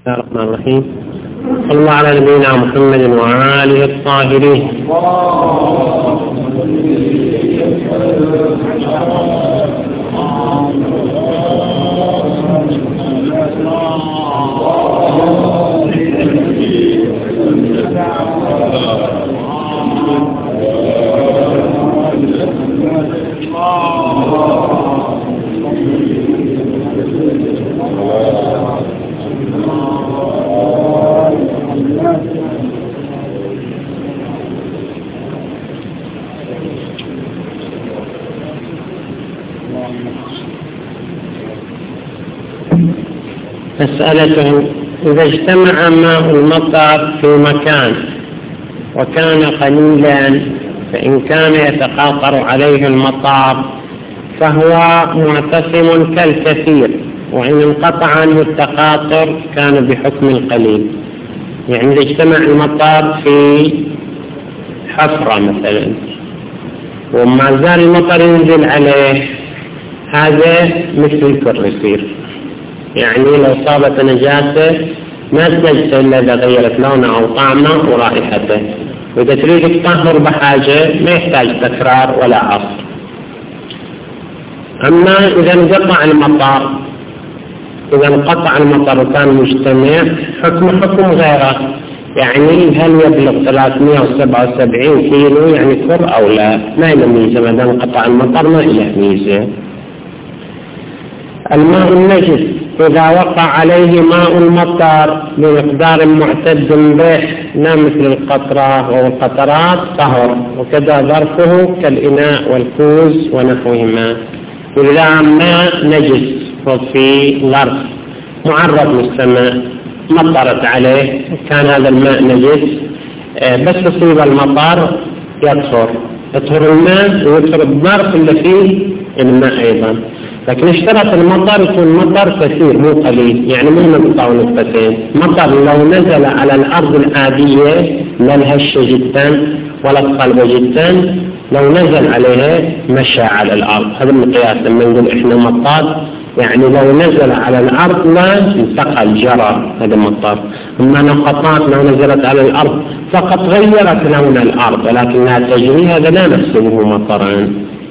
الله الرحمن الرحيم. صلى الله على نبينا محمد وآله الطاهرين. مسألة: إذا اجتمع ماء المطر في مكان وكان قليلا، فإن كان يتقاطر عليه المطر فهو معتصم كالكثير، وإن انقطع عنه التقاطر كان بحكم القليل. يعني إذا اجتمع المطر في حفرة مثلا وما زال المطر ينزل عليه، هذا مثل الكر يصير. يعني لو صابت نجاسة ما تنجسه إلا إذا غيرت لونه أو طعمه ورائحته، وإذا تريد تطهر بحاجة ما يحتاج تكرار ولا عصر. أما إذا انقطع المطر وكان مجتمع، حكم غيره. يعني هل يبلغ 377 كيلو يعني كر أو لا، ما له ميزة. ما دام انقطع المطر ما له ميزة. الماء النجس إذا وقع عليه ماء المطر بمقدار معتد به، لا مثل القطرة والقطرات، طهر، وكذا ظرفه كالإناء والكوز ونحوهما. إذا ماء نجس وفي ظرف معرض للسماء مطرت عليه، كان هذا الماء نجس، بس تصيب المطر يطهر الماء ويطهر الظرف اللي فيه الماء أيضا. لكن اشترط المطر يكون مطر كثير مو قليل، يعني مو نقطة ونقطتين. مطر لو نزل على الأرض العادية لا الهشة جدا ولا الصلبة جدا، لو نزل عليها مشى على الأرض. هذا المقياس لما نقول إحنا مطر، يعني لو نزل على الأرض لا انتقل جرى، هذا مطر. أما نقطات لو نزلت على الأرض فقط غيرت لون الأرض ولكنها تجري، هذا لا نحسبه مطرا.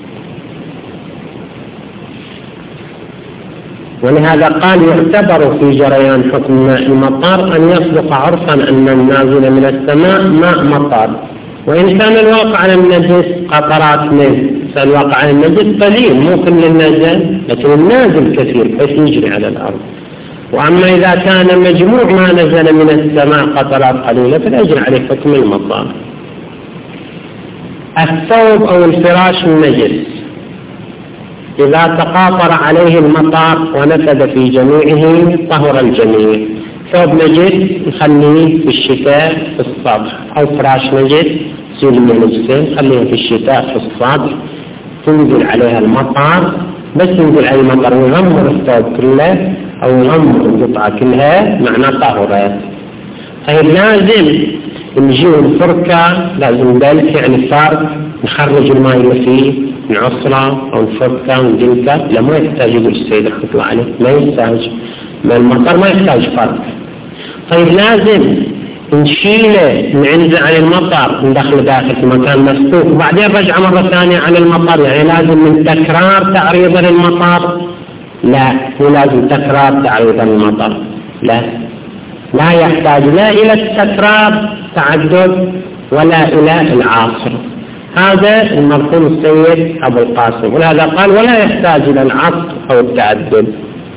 ولهذا قال: يعتبر في جريان حكم ماء المطر أن يصدق عرفا أن النازل من السماء ماء مطر، وإن كان الواقع على النجس قطرات منه. فالواقع على النجس قليل مو كل النازل، لكن النازل كثير بس يجري على الأرض. وأما إذا كان مجموع ما نزل من السماء قطرات قليلة فيجري عليه حكم المطر. الثوب أو الفراش النجس إذا تقاطر عليه المطر ونفذ في جميعه طهر الجميع. ثوب نجس نخليه في الشتاء في الصبح، أو فراش نجس سيل من نجسين خليه في الشتاء في الصبح، تنزل عليها المطر، بس ينزل عليه المطر ويغمر الثوب كله أو يغمر القطعة كلها، معناه طهرت. طيب لازم نجيب الفركة، لازم ذلك يعني فرق، نخرج الماء اللي فيه، نعصره أو نفركه ونجلده. لا ما يحتاج، يقول السيد رحمة الله عليه ما يحتاج، ما المطر ما يحتاج فرق. طيب لازم نشيله، نعنزه عن المطر، ندخله داخل في مكان مسكوك، وبعدين رجع مرة ثانية عن المطر. يعني لازم من تكرار تعريض المطر؟ لا، مو لازم تكرار تعريض المطر، لا يحتاج لا إلى التكرار تعدد ولا إلى العاصر. هذا المرحوم السيد أبو القاسم، ولهذا قال: ولا يحتاج إلى العصر أو التعدد.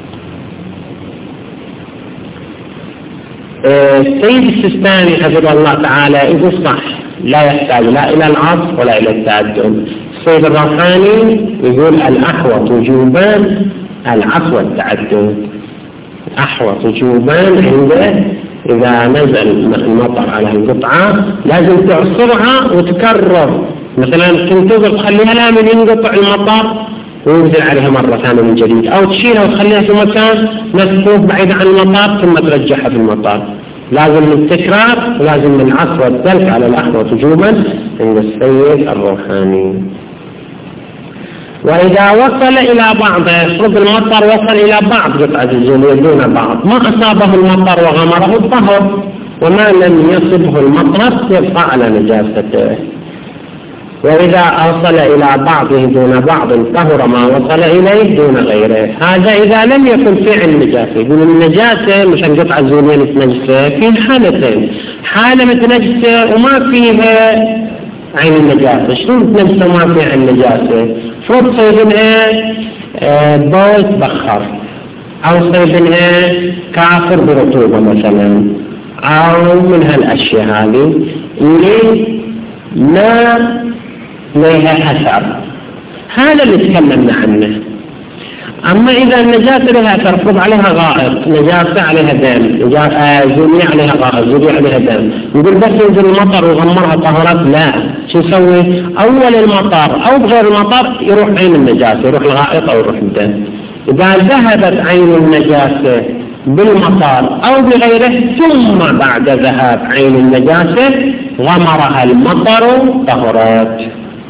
السيد السيستاني حفظه الله تعالى يقول صح، لا يحتاج لا إلى العصر ولا إلى التعدد. السيد الروحاني يقول: الأحوط وجوبان العصر والتعدد. أحوط وجوبان عنده إذا نزل المطر على القطعة لازم تعصرها وتكرر. مثلا تنتظر تخليها لا من ينقطع المطر وينزل عليها مرة ثانية من جديد، أو تشيلها وتخليها في مكان مسكوك بعيد عن المطر ثم ترجعها في المطر. لازم من التكرار ولازم من العصر والدلك على الأحوط وجوبا عند السيد الروحاني. وإذا وصل إلى بعض، يفرض المطر وصل إلى بعض قطعة الجلية دون بعض، ما أصابه المطر وغمره الطهر، وما لم يصبه المطر يبقى على نجاسته. وإذا أوصل إلى بعضه دون بعض طهر ما وصل إليه دون غيره. هذا إذا لم يكن فعل نجاسة. يقول النجاسة مش القطعة الزولية متنجسة في حالتين، حالة متنجسة وما فيها عين النجاسة. شلون متنجسة وما فيها عين النجاسة؟ فرض صيبنها بول تبخر، أو صيبنها كافر برطوبة مثلا، أو من هالأشياء هذه اللي ما لها أثر، هذا اللي تكلمنا عنه. أما إذا النجاسة لها أثر، فرض عليها غائط، نجاسة عليها دم، زولية عليها غائط، زولية عليها دم، يقول بس ينزل المطر ويغمرها طهرات؟ لا، شو يسوي؟ أول المطر أو بغير المطر يروح عين النجاسة، يروح الغائط أو يروح الدم. إذا ذهبت عين النجاسة بالمطر أو بغيره ثم بعد ذهاب عين النجاسة غمرها المطر طهرات.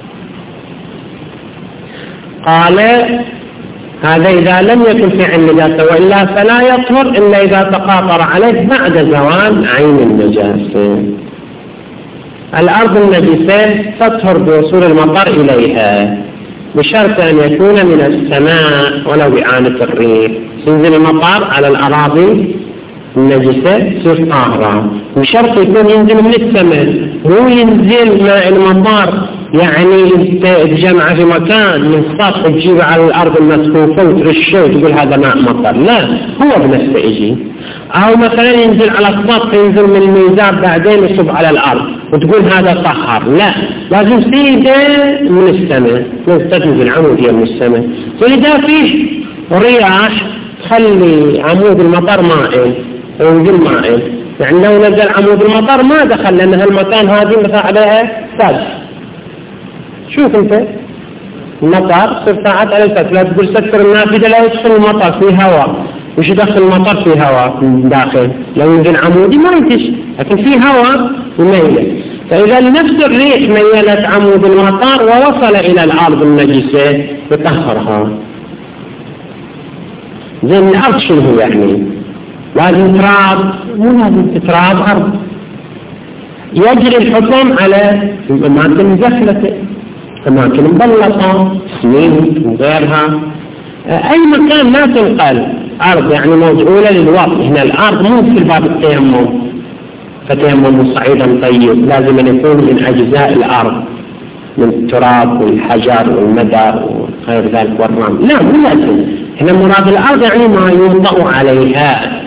قال هذا إذا لم يكن في عين النجاسة، وإلا فلا يطهر إلا إذا تقاطر عليه بعد زوال عين النجاسة. الأرض النجسة تطهر بوصول المطر إليها بشرط أن يكون من السماء ولو بإعانة الريح. ينزل المطر على الأراضي النجسة تصير طاهرة، بشرط يكون ينزل من السماء، مو ينزل ماء المطر يعني تجمع في مكان من سطح تجيبه على الأرض المسكوفة وترشه وتقول هذا ماء مطر. لا، هو بنفسه يجي. أو مثلا ينزل على السطح، ينزل من الميزاب بعدين يصب على الأرض وتقول هذا طهر. لا، لازم سيده من السماء، تنزل عمودية من السماء. فإذا فيه رياح تخلي عمود المطر مائل وينزل مائل، يعني لو نزل عمود المطر ما دخل، لأن هالمكان هذه مثلا عليها سد. شوف انت المطر ارتفعت على السد، لا تقول سكر النافذة لا يدخل المطر، في هواء. وش يدخل المطر؟ في هواء من داخل، لو ينزل عمودي ما ينتش، لكن في هواء يميله. فإذا لنفس الريح ميلت عمود المطر ووصل إلى الأرض النجسة يطهرها. زي الأرض شنو يعني؟ لازم تراب؟ مو لازم تراب أرض. يجري الحكم على الأماكن المزخلة، أماكن مبلطة، سمين وغيرها. أي مكان لا تنقل أرض يعني موجودة للوقت. هنا الأرض مو في باب التيمم، فتيمم صعيدا طيب، لازم أن يكون من أجزاء الأرض، من التراب والحجر والمدر وغير ذلك والرمل. لا، مو لازم. هنا مراد الأرض يعني ما يوطأ عليها.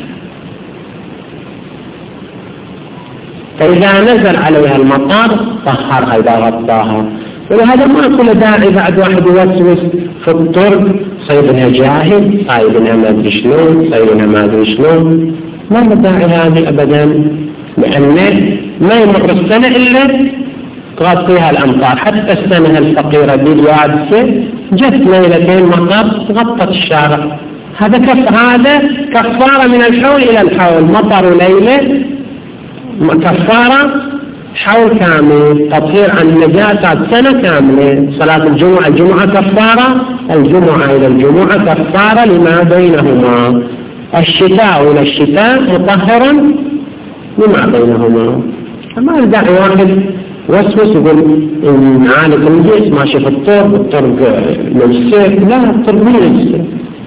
فإذا نزل عليها المطر طهرها إذا غطاها. ولهذا ما كل داعي بعد واحد يوسوس في الطرق صيدنا جاهل، صيدنا ما أدري شلون، صيدنا ما أدري شلون. ما داعي هذه أبدا، لأنه ما يمر السنة إلا تغطيها الأمطار. حتى السنة الفقيرة باليابسة جت ليلتين مطر غطت الشارع. هذا كفارة من الحول إلى الحول، مطر ليلة كفارة حول كامل، تطهير عن النجاسات سنة كاملة. صلاة الجمعة كفارة، الجمعة إلى الجمعة كفارة لما بينهما، الشتاء إلى الشتاء مطهرا لما بينهما. ما داعي واحد وسوس يقول نعالج النجس ماشي في الطرق نجسة. لا، الطرق مو نجسة.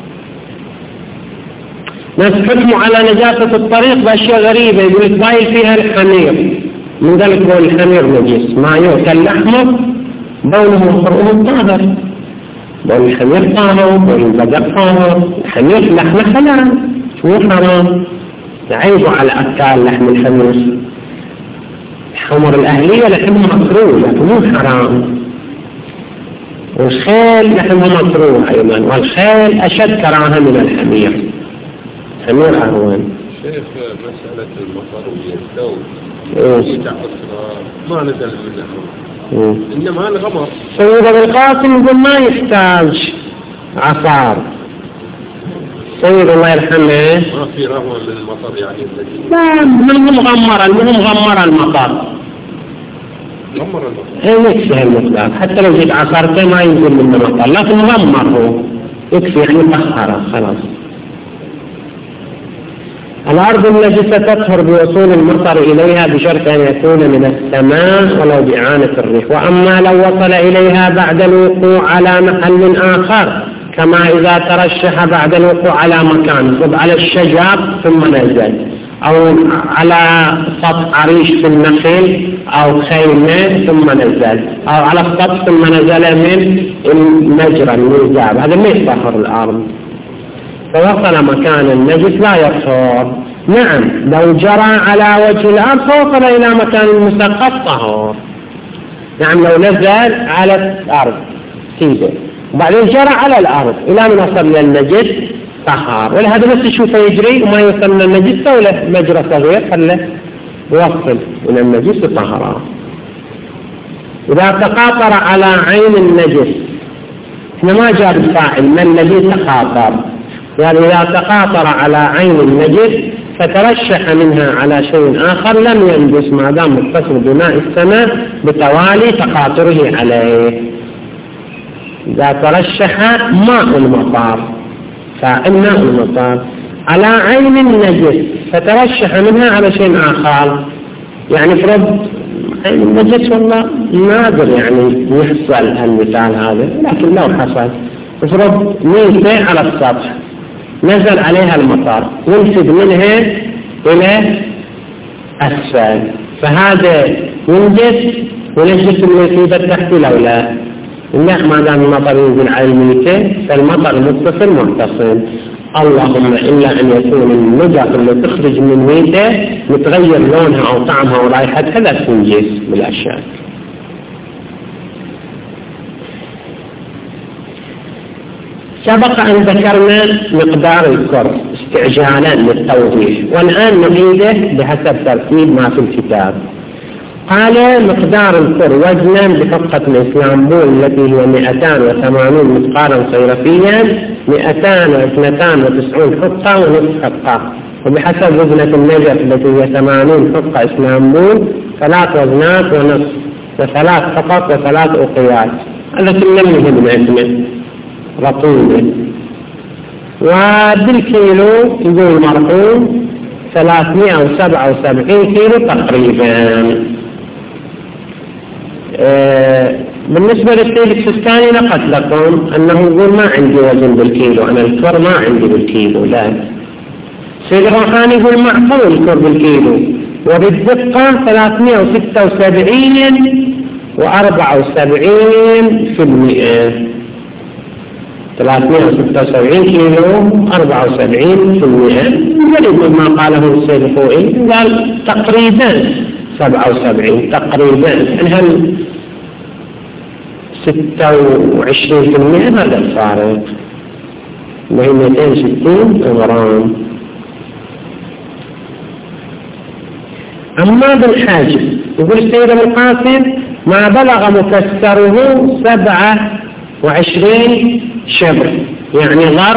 ناس حكموا على نجاسة الطريق بأشياء غريبة، يقول لك بايل فيها الحمير، من ذلك بول الحمير نجس، ما يؤكل لحمه بوله وخرقه طاهر. بول الحمير طاهر، بول البقر طاهر، الحمير لحمه حلال مو حرام. عيبوا على أكل لحم الحمير. الحمر الأهلية لحمها مكروه لكن مو حرام. والخيل لحمها مكروه أيضا، والخيل أشد كراهة من الحمير. الحمير أهون. شيخ، مسألة المطر والثوب ما نزل منه، إنما الغمر. سيد أبو القاسم يقول ما يحتاج عصار. سيد الله يرحمه ما في رغوة من المطر يعني. لا، المهم غمر المطر. غمر المطر. يكفي المقدار، حتى لو جيت عصرته ما ينزل منه مطر، لكن غمر هو يكفي يعني طهره خلاص. الأرض النجسة تطهر بوصول المطر إليها بشرط أن يكون من السماء ولو بإعانة الريح. وأما لو وصل إليها بعد الوقوع على محل آخر، كما إذا ترشح بعد الوقوع على مكان، على الشجر ثم نزل، أو على سطح عريش في النخل أو خيمة ثم نزل، أو على السطح ثم نزل من المجرى الميزاب، هذا ما يطهر الأرض. فوصل مكان النجس لا يطهر. نعم لو جرى على وجه الأرض فوصل إلى مكان المسقط طهر. نعم لو نزل على الأرض سيده وبعدين جرى على الأرض إلى من وصل للنجس طهر. ولهذا بس يشوفه يجري وما يوصل للنجس ولا مجرى صغير خله يوصل إلى النجس طهره. إذا تقاطر على عين النجس، هنا ما جاء الفاعل ما الذي تقاطر، يعني إذا تقاطر على عين النجس فترشح منها على شيء آخر لم ينجس ما دام متصل بماء السماء بتوالي تقاطره عليه. إذا ترشح ماء المطر، فإنه المطر على عين النجس فترشح منها على شيء آخر، يعني فرض عين النجس والله نادر يعني يحصل المثال هذا، لكن لو حصل فرض ميتة على السطح نزل عليها المطر ينسب منها إلى أسفل، فهذا ينجس ونجس الميتة تحت الأولى. لا ما دام المطر ينزل على الميتة فالمطر متصل. اللهم إلا أن يكون النجس اللي تخرج من ميتة متغير لونها أو طعمها ورائحتها لا تنجس بلا شك. سبق أن ذكرنا مقدار الكر استعجالا للتوضيح، والآن نعيده بحسب ترتيب ما في الكتاب. قال مقدار الكر وزنا بحقة الإسلامبول التي هي 280 مثقالا صيرفيا، 292 حقة ونصف حقة، وبحسب وزنة النجف التي هي 80 حقة إسلامبول 3 وزنات ونصف، و3 حقق و3 أقيات. هذا كله من اسمه رطوبة. وبالكيلو يقول مرحوم 377 كيلو تقريبا. بالنسبة للسيد السيستاني نقص لكم أنه يقول ما عندي وزن بالكيلو، أنا الكر ما عندي بالكيلو. لا، السيد الروحاني يقول معقول الكر بالكيلو، وبالدقة 376 و74%. 376 كيلو 74%. يقول ما قاله السيد الخوئي قال تقريبا 77 تقريبا، يعني هل 26% هذا الفارق، وهي 260 غرام. أما بالحاجب يقول السيد القاسم ما بلغ مكسره 27 شبر، يعني ظرف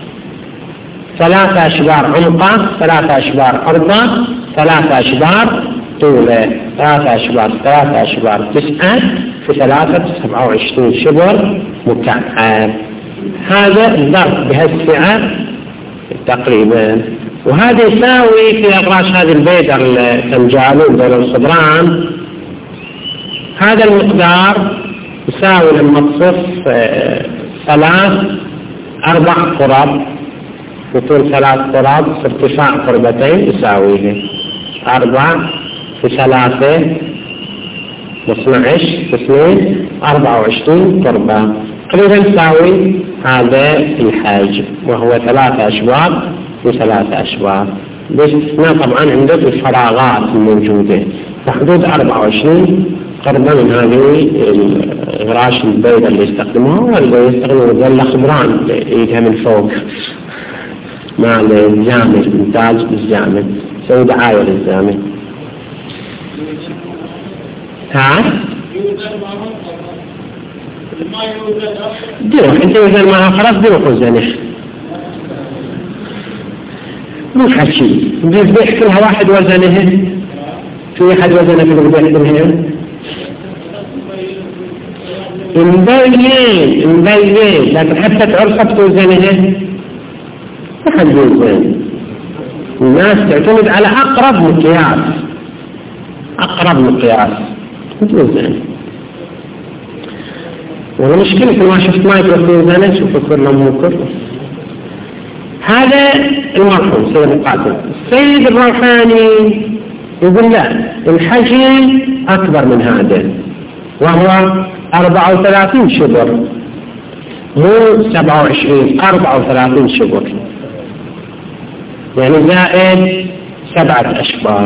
3 أشبار عمقه، 3 أشبار عرضه، 3 أشبار طوله، 3 أشبار 9 في 3 27 شبر مكعب. هذا الظرف بهالسعة تقريبا. وهذا يساوي في أغراش هذه البيدر الفنجالون دول الخضران، هذا المقدار يساوي لما تصف 4 قرب بطول 3 قرب ارتفاع قربتين يساويه 4 في 3 12 في 2 24 قربة تقريبا يساوي هذا الحجم، وهو 3 أشبار في 3 أشبار. باستثناء طبعا عندك الفراغات الموجودة بحدود 24 قربا من هذه الغراش البيضاء اللي يستخدموها، واللي يستخدموا زي الخضران يجيها من فوق مع الزامل، إنتاج بالزامل، سوي دعاية للزامل. ديروح انت وزن معها خلاص ديروح وزنه مو حكي بيح كلها واحد وزنه، في أحد وزنه في البيح بالهم مبين، لكن حتى تعرف توزنها ما حد يوزن. الناس تعتمد على أقرب مقياس توزن. والمشكلة في ما شفت ما يقدر توزنه شوف كله مكر. هذا المرحوم سيد القاسم. السيد الروحاني يقول لا، الحجم أكبر من هذا، وهو 34 شبر مو 27، 34 شبر يعني زائد 7 أشبار.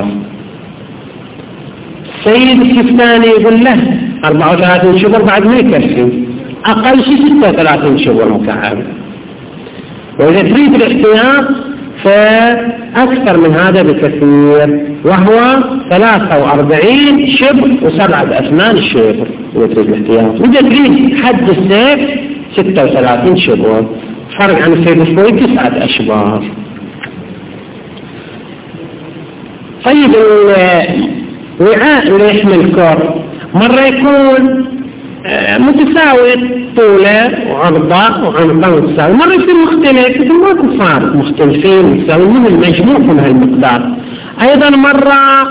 السيد السفتاني يقول له 34 شبر بعد ما يكفي، أقل شيء 36 شبر مكعب. وإذا تريد الاحتياط فأكثر من هذا بكثير، وهو 43 شبر و7 أثمان شبر إذا تريد الاحتياط. وإذا تريد حد السيف 36 شبر، فرق عن السيف الفوي 9 أشبار. طيب الوعاء اللي يحمل كر مرة يكون متساوي طوله وعرضه وعمقه متساوي، مرة يصير مختلف، مثل ما صار مختلفين متساويين المجموع من هالمقدار. أيضا مرة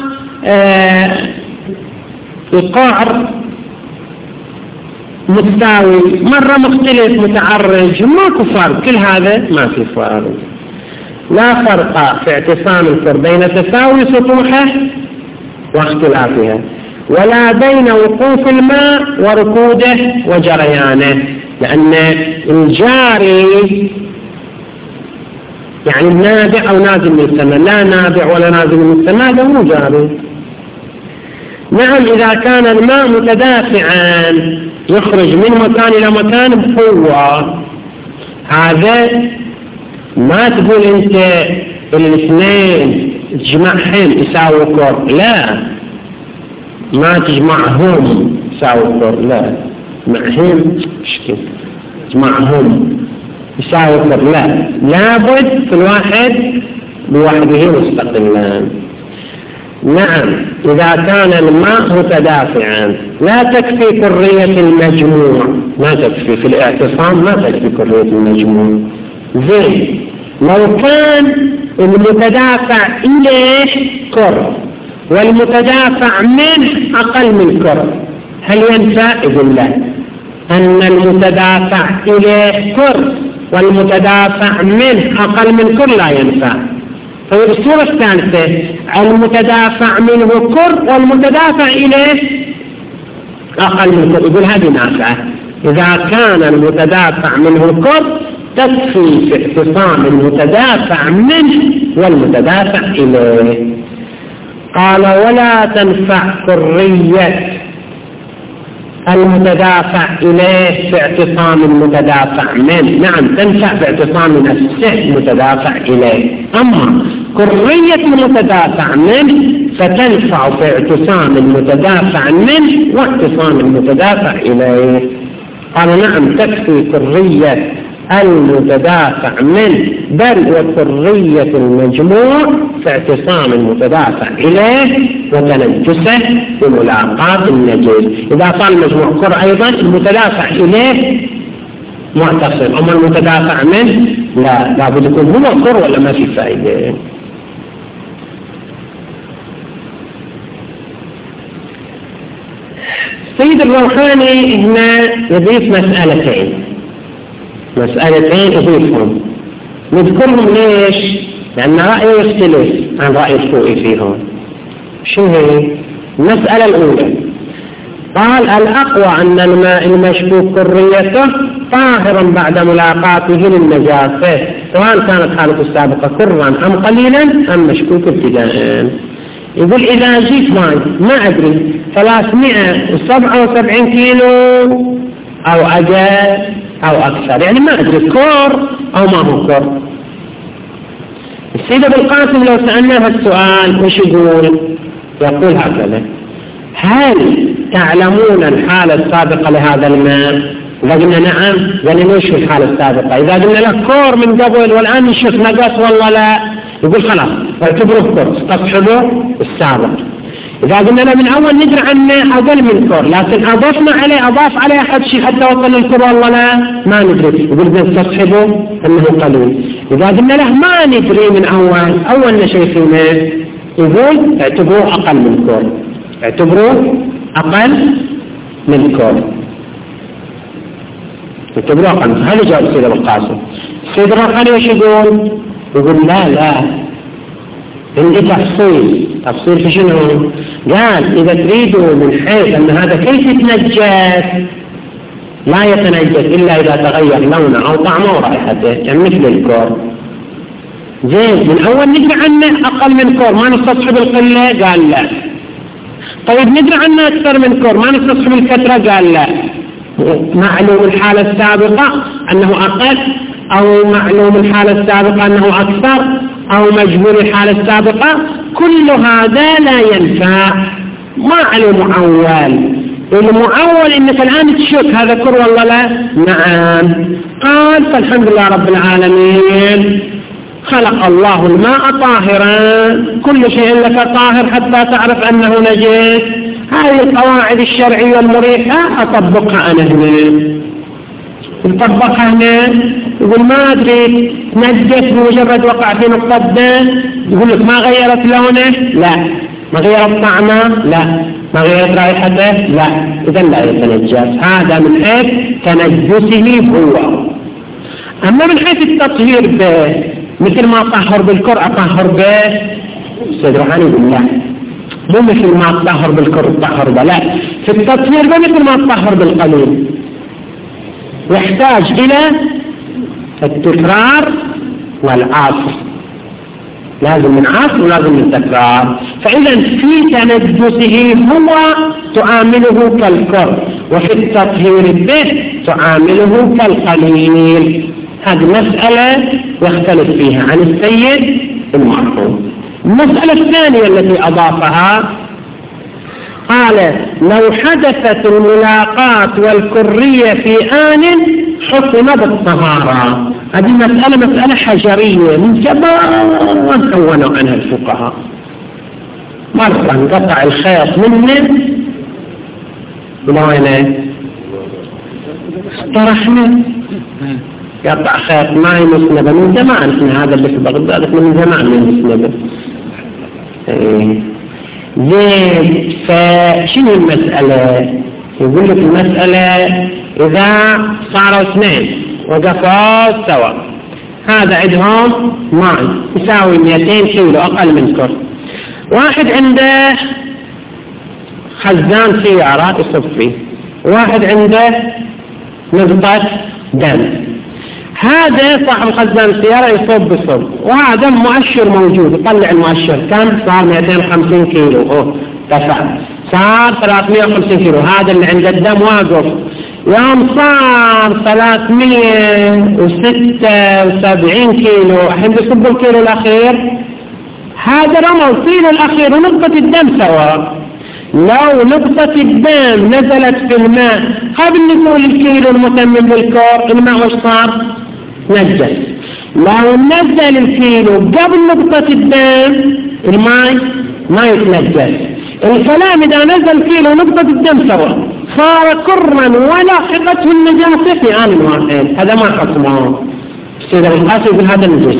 القعر متساوي، مرة مختلف متعرج، ماكو فرق. كل هذا ما في فرق، لا فرق في اعتصام الكر بين تساوي سطوحه واختلافها، ولا بين وقوف الماء وركوده وجريانه، لأن الجاري يعني النابع أو نازل من السماء، لا نابع ولا نازل من السماء، هذا مو جاري. نعم إذا كان الماء متدافعا يخرج من مكان إلى مكان بقوة، هذا ما تقول أنت الاثنين تجمعهم يساوي كر، لا، ما تجمعهم يساوي كر، لا، معهم مشكلة تجمعهم يساوي كر، لا، لابد كل واحد بوحده مستقلا. نعم إذا كان الماء متدافعا لا تكفي كرية المجموع، ما تكفي في الاعتصام، ما تكفي كرية المجموع. زين لو كان المتدافع إليه كر والمتدافع منه أقل من كر، هل ينفع؟ يقول لا، أن المتدافع إليه كر والمتدافع منه أقل من كر لا ينفع. طيب الصورة الثالثة المتدافع منه كر والمتدافع إليه أقل من كر، يقول هذه نافعة. إذا كان المتدافع منه كر تكفي في اعتصام المتدافع منه والمتدافع إليه. قال ولا تنفع كرية المتدافع إليه في اعتصام المتدافع منه، نعم تنفع في اعتصام نفسه المتدافع إليه، أما كرية المتدافع منه فتنفع في اعتصام المتدافع منه واعتصام المتدافع إليه. قال نعم تكفي كرية المتدافع منه بل وكرية المجموع في اعتصام المتدافع إليه وتنجسه بملاقاة النجس. إذا صار المجموع كر أيضا المتدافع إليه معتصم، أما المتدافع منه لا، لابد يكون هو كر ولا ما في فائدة. سيد الروحاني هنا يضيف مسألتين يضيفهم، نذكرهم ليش؟ لأن رأيه يختلف عن رأي الفوئي فيهم. شو هي؟ المسألة الأولى قال الأقوى أن الماء المشكوك كريته طاهرا بعد ملاقاته للنجاسة، سواء كانت حالته السابقة كرا أم قليلا أم مشكوك ابتداء. يقول إذا جيت ماء ما أدري 377 كيلو أو أقل أو أكثر، يعني ما أدري كور أو ما هو كور. السيد أبو القاسم لو سألناه السؤال وش يقول؟ يقول هكذا: هل تعلمون الحالة السابقة لهذا الماء؟ إذا قلنا نعم قال ليش الحالة السابقة؟ إذا قلنا لك كور من قبل والآن نشوف نقص والله لا، يقول خلاص اعتبروه كور، استصحبوا السابق. إذا قلنا له من أول ندري عنه أقل من كور، لكن أضاف عليه أحد شيء حتى وصل للكور والله لا ما ندري، يقول نستصحبه أنه قليل. إذا قلنا له ما ندري من أول شيخنا يقول اعتبروه أقل من كور، اعتبروه أقل من كور، اعتبروه أقل. هذا جواب السيد أبو القاسم. السيد الرقاني وش يقول؟ يقول لا عندي تفصيل في شنو؟ قال إذا تريدوا من حيث أن هذا كيف يتنجس، لا يتنجس إلا إذا تغير لونه أو طعمه ورائحته، يعني مثل الكور. زين من أول ندري عنه أقل من كور ما نستصحب القلة، قال لا. طيب ندري عنه أكثر من كور ما نستصحب الكثرة، قال لا. معلوم الحالة السابقة أنه أقل، أو معلوم الحالة السابقة أنه أكثر، أو مجهول الحالة السابقة، كل هذا لا ينفع. ما عليه معول. المعول إنك الآن تشك هذا كر والله لا؟ نعم. قال فالحمد لله رب العالمين خلق الله الماء طاهرا، كل شيء لك طاهر حتى تعرف أنه نجس. هذه القواعد الشرعية المريحة أطبقها أنا هنا، نطبقها هنا. يقول ما أدري نجس بمجرد وقع في نقطة دم، يقول لك ما غيرت لونه، لا. ما غيرت طعمه، لا. ما غيرت رائحته، لا. إذا لا يتنجس. هذا من حيث تنجسه هو. أما من حيث التطهير به، مثل ما طهر بالكر أطهر به، السيد روحاني يقول لا، مو مثل ما طهر بالكر طهر به، لا. في التطهير به مثل ما طهر بالقليل، يحتاج إلى التكرار والعصر، لازم من عصر ولازم من تكرار. فإذا في تنجسه هو تعامله كالكر، وفي التطهير به تعامله كالقليل. هذه مسألة يختلف فيها عن السيد المرحوم. المسألة الثانية التي أضافها قال لو حدثت الملاقات والكرية في آن حكم بالطهارة. هذه مسألة حجرية من زمان كونوا عنها الفقهاء. مرة انقطع الخيط منه إلى وين؟ طرحنا قطع خيط معي مسنبة من زمان، هذا اللي في بغداد من زمان من مسنبة. زين، فشنو المسألة؟ يقول لك المسألة إذا صاروا اثنين وقفوا سوا، هذا عندهم ماء يساوي 200 كيلو أقل من كر، واحد عنده خزان سيارة يصب فيه، واحد عنده نقطة دم. هذا صاحب خزان السيارة يصب، وهذا مؤشر موجود يطلع المؤشر كم صار 250 كيلو، دفع صار 350 كيلو. هذا اللي عنده الدم واقف. يوم صار 376 كيلو، الحين يصب الكيلو الأخير، هذا رمى الكيلو الأخير ونقطة الدم سوا. لو نقطة الدم نزلت في الماء قبل نزول الكيلو المتمم بالكور، الماء وش صار؟ نجس. لو نزل الكيلو قبل نقطة الدم الماء ما يتنجس. الكلام إذا نزل كيلو نقطة الدم سوا صار كرا ولاحقته النجاسة في آن واحد، هذا ما حكمه. السيد القاسم يقول هذا نجس.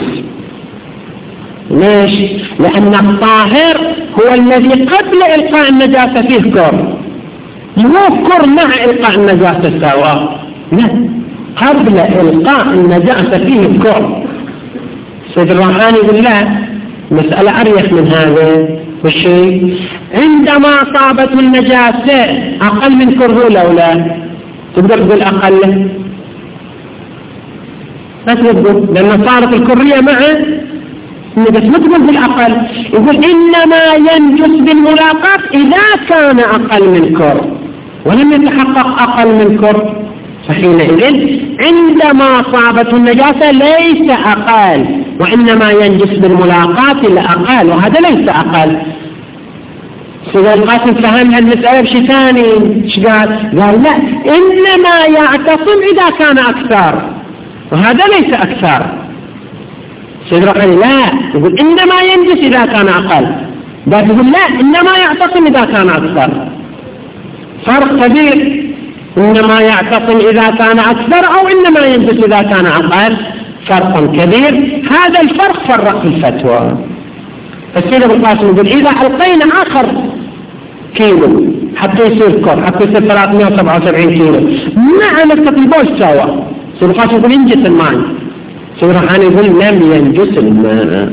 ليش؟ لأن الطاهر هو الذي قبل إلقاء النجاسة فيه كر، مو كر مع إلقاء النجاسة سوا، لا، قبل إلقاء النجاسة فيه كر. السيد الروحاني يقول لا، مسألة أريح من هذا. والشيء عندما صابته النجاسة أقل من كره لولا تقدر تقول أقل، لا تقول، لأن صارت الكرية معه بس ما تقول بالأقل. يقول إنما ينجس بالملاقات إذا كان أقل من كر ولم يتحقق أقل من كر، فحينئذ عندما صابته النجاسة ليس أقل، وإنما ينجس بالملاقات الأقل، وهذا ليس أقل. سيد القاسم فهم هالمسألة بشيء ثاني. ايش قال؟ قال لا، إنما يعتصم إذا كان أكثر، وهذا ليس أكثر. سيد القاسم لا، يقول إنما ينجس إذا كان أقل. ده تقول لا إنما يعتصم إذا كان أكثر، فرق كبير، إنما يعتصم إذا كان أكثر أو إنما ينبت إذا كان أقل، فرق كبير. هذا الفرق فرق في الفتوى. فالسيد ابن القاسم يقول إذا ألقينا آخر كيلو حتى يصير كور، حتى يصير 377 كيلو مع نستطيبوش سوا، السيد ابن القاسم يقول ينجس الماء، السيد الرحاني يقول لم ينجس الماء.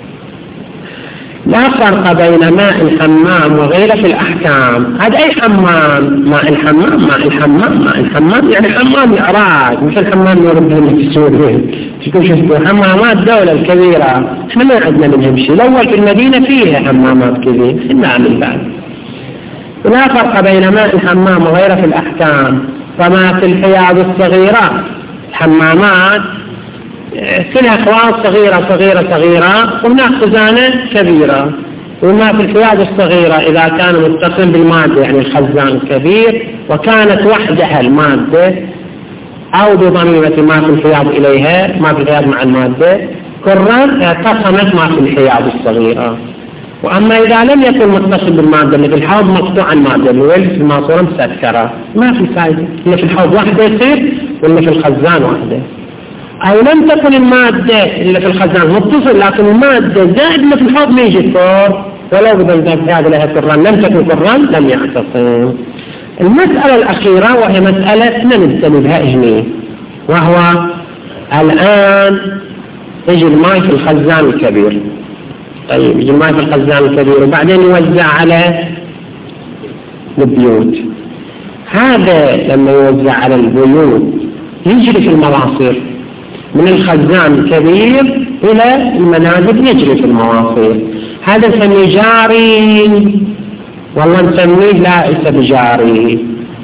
لا فرق بين ماء الحمام وغيره في الأحكام. هذا أي حمام؟ ماء الحمام، ماء الحمام، ماء الحمام، يعني حمام العراق مش الحمام يوردون في سوريا. شوفوا حمامات الدولة الكبيرة احنا ما عندنا منهم شيء. الأول في المدينة فيها حمامات كبيرة، إنها من بعد. لا فرق بين ماء الحمام وغيره في الأحكام. فما في الحياض الصغيرة حمامات كلها أخواص صغيرة صغيرة صغيرة، وهناك خزانة كبيرة. وما في الحياض الصغيرة إذا كان متصل بالمادة يعني الخزان كبير وكانت وحدها المادة أو بضميمة ما في الحياض إليها، ما في الحياض مع المادة كرا اعتصمت ما في الحياض الصغيرة. وأما إذا لم يكن متصل بالمادة اللي في الحوض مقطوع المادة اللي في الماسورة مسكرة ما في فائدة، اللي في الحوض واحدة يصير واللي في الخزان واحدة. أو لم تكن المادة اللي في الخزان متصل لكن المادة زائد اللي في الحوض ما يجي كور، ولو بدل هذا لها كران لم تكن كران لم يعتصم. المسألة الأخيرة وهي مسألة ننتبه هنا، وهو الآن يجي الماء في الخزان الكبير. طيب يجي الماء في الخزان الكبير وبعدين يوزع على البيوت. هذا لما يوزع على البيوت يجري في المواصير من الخزان الكبير إلى المنازل، يجري في المواصير. هذا نسميه جاري والله نسميه ليس بجاري.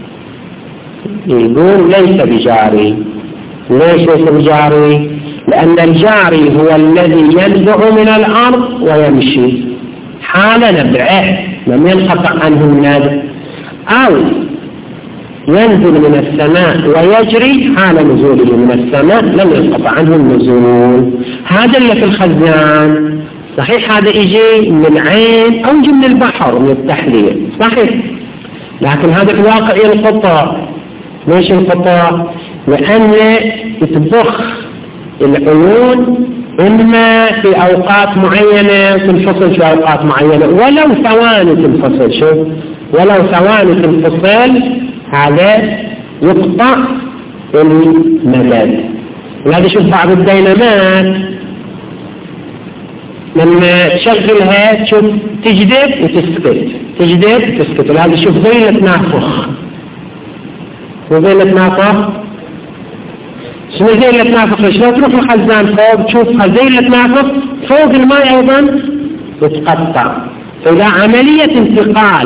يقول ليس بجاري. ليش ليس بجاري؟ لأن الجاري هو الذي ينبع من الأرض ويمشي حال نبعه لم ينقطع عنه النبع، أو ينزل من السماء ويجري حال نزوله من السماء لم ينقطع عنه النزول. هذا اللي في الخزان صحيح هذا يجي من عين أو يجي من البحر من التحليل صحيح، لكن هذا في الواقع ينقطع. ليش ينقطع؟ لأن يتبخ العيون إما في أوقات معينة تنفصل في أوقات معينة ولو ثواني تنفصل. شوف ولو ثواني تنفصل هذا يقطع المدد. وهذا شوف بعض الدينامات لما تشغلها تشوف تجدد وتسكت تجدد وتسكت، وهذا شوف زي التنافخ. وزي التنافخ شنو زي التنافخ؟ شلون تروح الخزان فوق تشوفها زي التنافخ فوق الماء أيضا تتقطع. فإذا عملية انتقال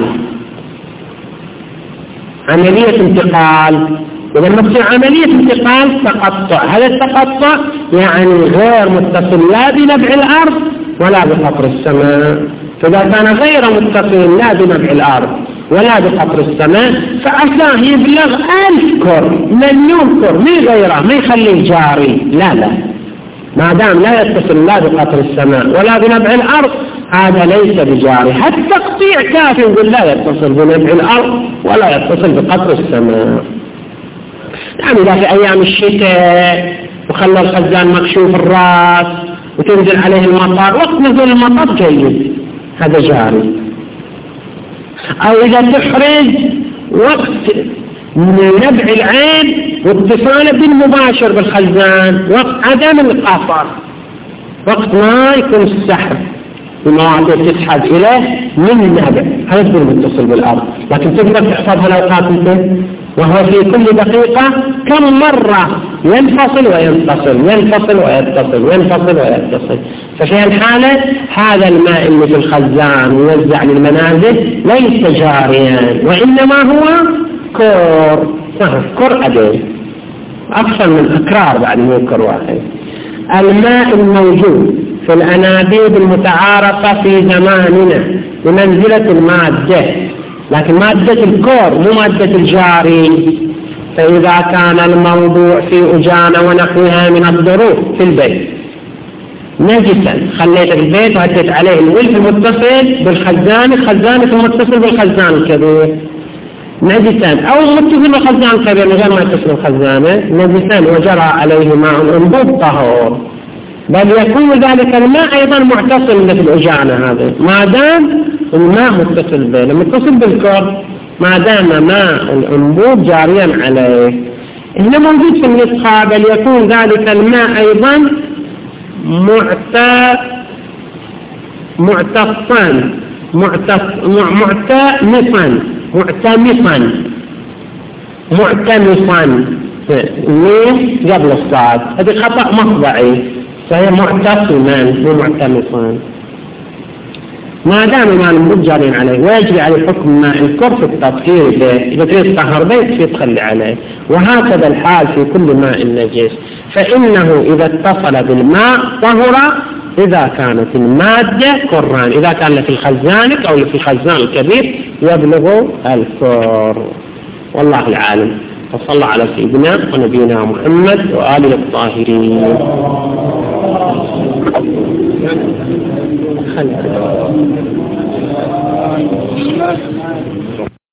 إذا نصير عملية انتقال تقطع. هذا التقطع يعني غير متصل لا بنبع الأرض ولا بقطر السماء. فإذا كان غير متصل لا بنبع الأرض ولا بقطر السماء فعساه يبلغ 1000 كر 1,000,000 كر ما غيره، ما يخليه جاري. لا ما دام لا يتصل لا بقطر السماء ولا بنبع الأرض هذا ليس بجاري. حتى تقطيع كافي يقول لا يتصل بنبع الأرض ولا يتصل بقطر السماء. يعني إذا في أيام الشتاء وخلى الخزان مكشوف الرأس وتنزل عليه المطر وقت نزول المطر جيد هذا جاري. أو إذا تحرز وقت نبع العين واتصاله بالمباشر بالخزان وقت عدم القطر، وقت ما يكون السحب المواد تسحب إليه من نبع هذا يكون متصل بالأرض. لكن تقدر تحفظها الأوقات انت وهو في كل دقيقة كم مرة ينفصل ويتصل ينفصل ويتصل ينفصل ويتصل. ففي الحالة هذا الماء اللي في الخزان يوزع للمنازل ليس جاريا وإنما هو كر أدين أكثر من أكرار بعد مو كر واحد. الماء الموجود في الأنابيب المتعارفة في زماننا بمنزلة المادة، لكن مادة الكور مو مادة الجاري. فإذا كان الموضوع في أجانة ونحوها من الظروف في البيت نجسا خليته في البيت وهديت عليه الولف المتصل بالخزان، الخزان المتصل بالخزان الكبير نجسان، أو متصل بالخزان الكبير من غير ما يتصل بالخزانة نجسان وجرى عليه ماء انبوب طهور، بل يكون ذلك الماء أيضا معتصل مثل أجعنا هذا ما دام الماء متصل به، لما يتصل بالكرب ما دام ماء الانبوب جاريا عليه. هنا موجود في النسخة بل يكون ذلك الماء أيضا معتمصا مين قبل الصاد، هذه خطأ مطبعي، فهي معتصما مو معتمصا. ما دام ماء الانبوب جارين عليه ويجري عليه حكم ماء الكرب في التطهير به، إذا تريد تطهر بيت تخلي عليه، وهكذا الحال في كل ماء نجس، فإنه إذا اتصل بالماء طهر إذا كانت المادة كران، إذا كان في الخزانك أو في الخزان الكبير يبلغ الكر. والله العالم. وصلى على سيدنا ونبينا محمد وآله الطاهرين.